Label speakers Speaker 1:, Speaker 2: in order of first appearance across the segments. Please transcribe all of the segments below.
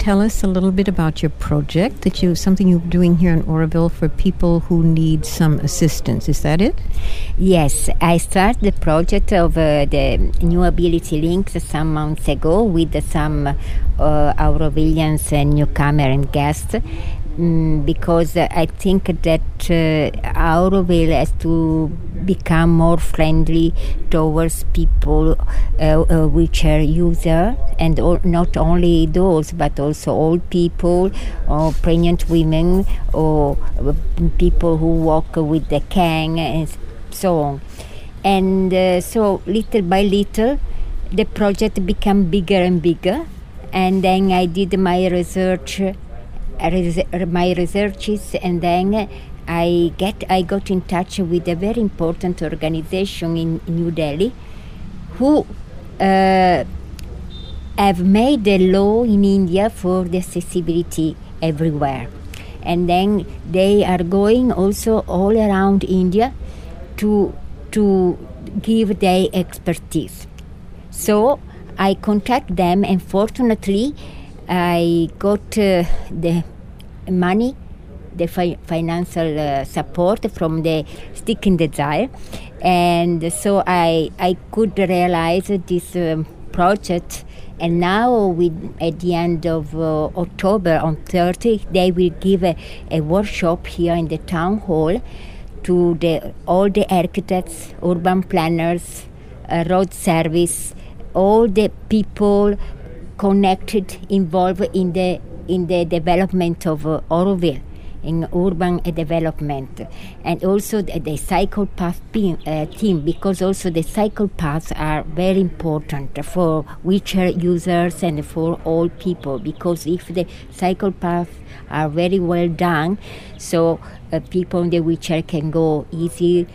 Speaker 1: tell us a little bit about your project, something you're doing here in Oroville for people who need some assistance? Is that it?
Speaker 2: Yes, I started the project of the New Ability Links some months ago with some Orovillians and newcomer and guests. Because I think that Auroville has to become more friendly towards people, wheelchair user, and not only those, but also old people, or pregnant women, or people who walk with the cane, and so on. And so little by little, the project became bigger and bigger, and then I did my researches, and then I got in touch with a very important organization in New Delhi who have made a law in India for the accessibility everywhere. And then they are going also all around India to give their expertise. So I contact them, and fortunately I got the money, the financial support from the Stick in Desire, and so I could realize this project. And now, at the end of October, on 30, they will give a workshop here in the town hall to all the architects, urban planners, road service, all the people connected, involved in the development of Oroville, in urban development, and also the cycle path team, because also the cycle paths are very important for wheelchair users and for all people, because if the cycle paths are very well done, so people in the wheelchair can go easily,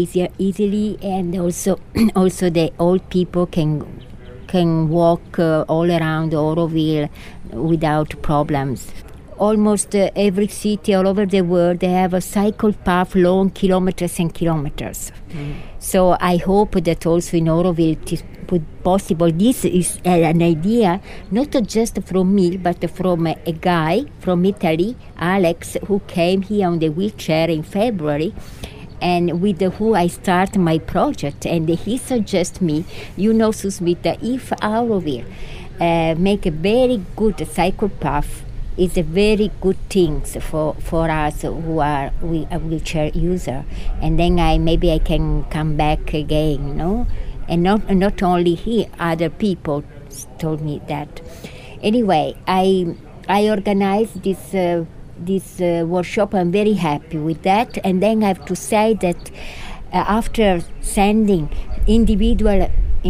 Speaker 2: and also the old people can walk all around Oroville without problems. Almost every city all over the world, they have a cycle path long kilometers and kilometers. So I hope that also in Oroville it is possible. This is an idea not just from me, but from a guy from Italy, Alex, who came here on the wheelchair in February, and with who I start my project. And he suggests me, Susmita, if Auroville make a very good cycle path, is a very good thing for us who are a wheelchair user. And then maybe I can come back again, And not only he, other people told me that. Anyway, I organized this workshop. I'm very happy with that. And then I have to say that after sending individual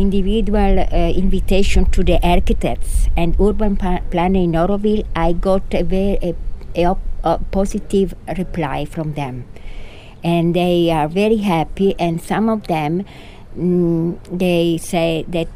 Speaker 2: invitation to the architects and urban planner in Oroville, I got a positive reply from them, and they are very happy. And some of them, they say that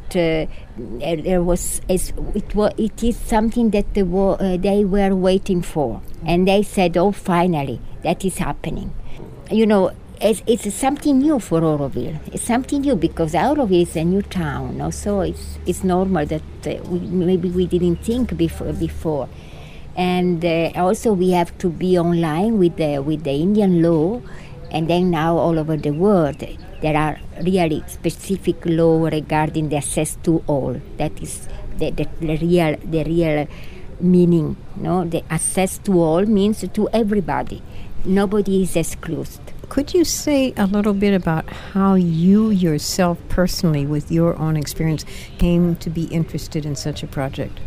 Speaker 2: it is something that they were waiting for, and they said, "Oh, finally, that is happening." It's something new for Oroville. It's something new because Oroville is a new town, so it's normal that maybe we didn't think before. And also we have to be online with the Indian law, and then now all over the world there are really specific law regarding the access to all. That is the real meaning. The access to all means to everybody. Nobody is excluded.
Speaker 1: Could you say a little bit about how you yourself personally, with your own experience, came to be interested in such a project?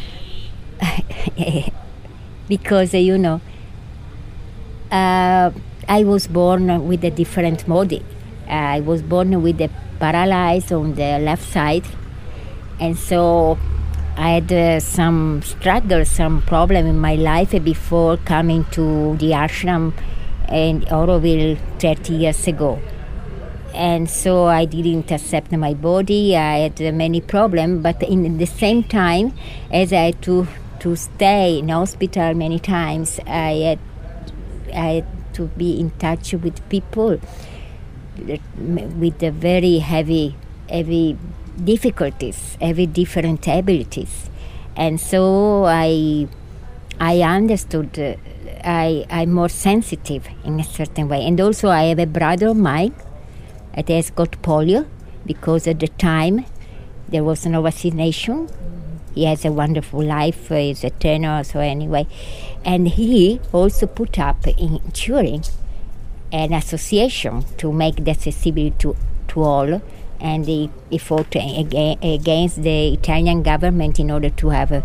Speaker 2: Because, I was born with a different body. I was born with a paralysis on the left side, and so I had some struggle, some problem in my life before coming to the ashram in Oroville 30 years ago. And so I didn't accept my body. I had many problems, but in the same time, as I had to stay in hospital many times, I had to be in touch with people with the very heavy difficulties, heavy different abilities. And so I understood. I'm more sensitive in a certain way. And also I have a brother of mine that has got polio, because at the time there was no vaccination. He has a wonderful life, he's a tenor, so anyway. And he also put up in Turin an association to make the accessibility to all, and he fought against the Italian government in order to have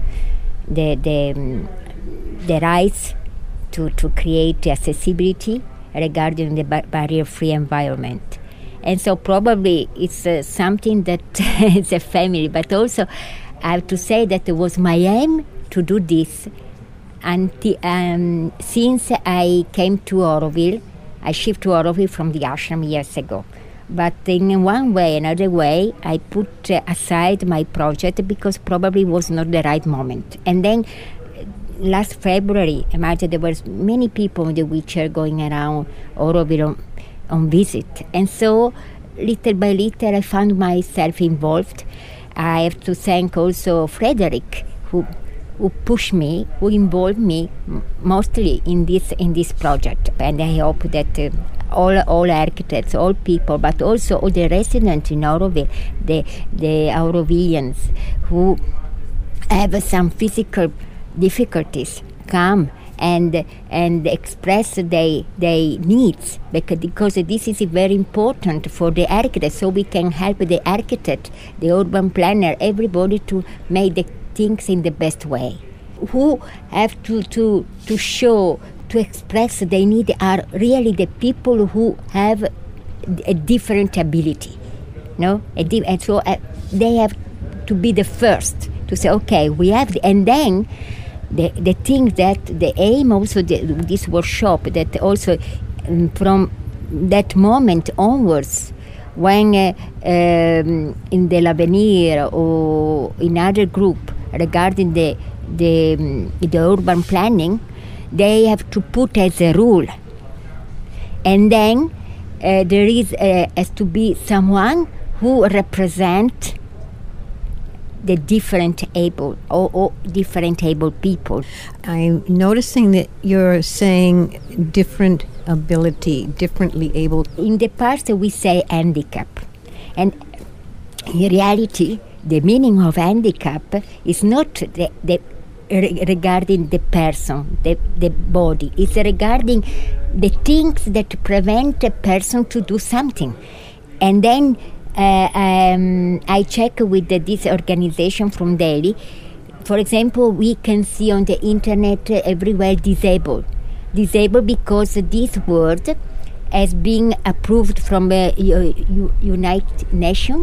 Speaker 2: the rights to create accessibility regarding the barrier-free environment. And so probably it's something that is a family, but also I have to say that it was my aim to do this. And since I came to Auroville, I shifted to Auroville from the ashram years ago. But in one way, another way, I put aside my project because probably it was not the right moment. And then last February, imagine there was many people in the wheelchair going around Auroville on visit. And so little by little I found myself involved. I have to thank also Frederick, who pushed me, who involved me mostly in this project. And I hope that all architects, all people, but also all the residents in Auroville, the Aurovillians who have some physical difficulties, come and express their needs, because this is very important for the architect, so we can help the architect, the urban planner, everybody to make the things in the best way. Who have to show, to express their need are really the people who have a different ability, no? And so they have to be the first to say, okay, we have, and then the thing that the aim also this workshop, that also from that moment onwards, when in the L'Avenir or in other group regarding the urban planning, they have to put as a rule, and then there has to be someone who represent the different able or different able people.
Speaker 1: I'm noticing that you're saying different ability, differently able.
Speaker 2: In the past we say handicap, and in reality the meaning of handicap is not the regarding the person, the body. It's regarding the things that prevent a person to do something. And then I check with this organization from Delhi. For example, we can see on the internet everywhere disabled because this word has been approved from the United Nations.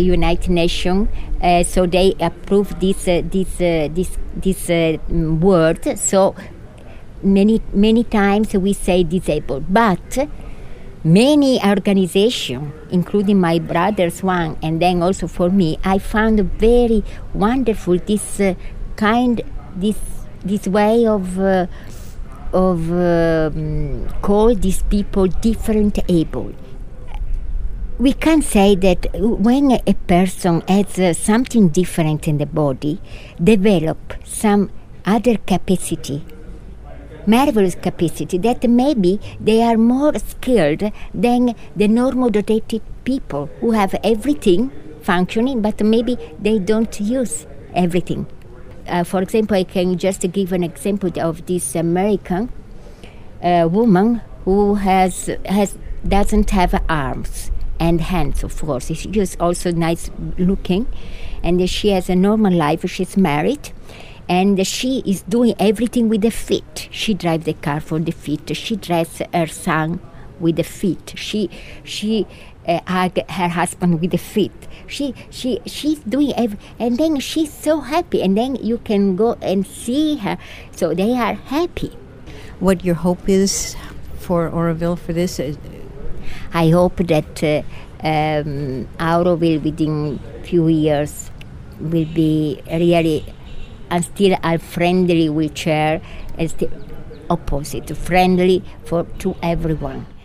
Speaker 2: So they approved this word. So many times we say disabled, but many organizations, including my brother's one, and then also for me, I found very wonderful this way of call these people different able. We can say that when a person has something different in the body, develop some other capacity, marvelous capacity, that maybe they are more skilled than the normal dotated people who have everything functioning, but maybe they don't use everything. For example, I can just give an example of this American woman who doesn't have arms and hands, of course. She's also nice looking, and she has a normal life. She's married, and she is doing everything with the feet. She drives the car for the feet. She dresses her son with the feet. She hug her husband with the feet. She's doing and then she's so happy. And then you can go and see her. So they are happy.
Speaker 1: What your hope is for Auroville for this?
Speaker 2: I hope that Auroville within few years will be really, and still a friendly wheelchair, and still opposite, friendly to everyone.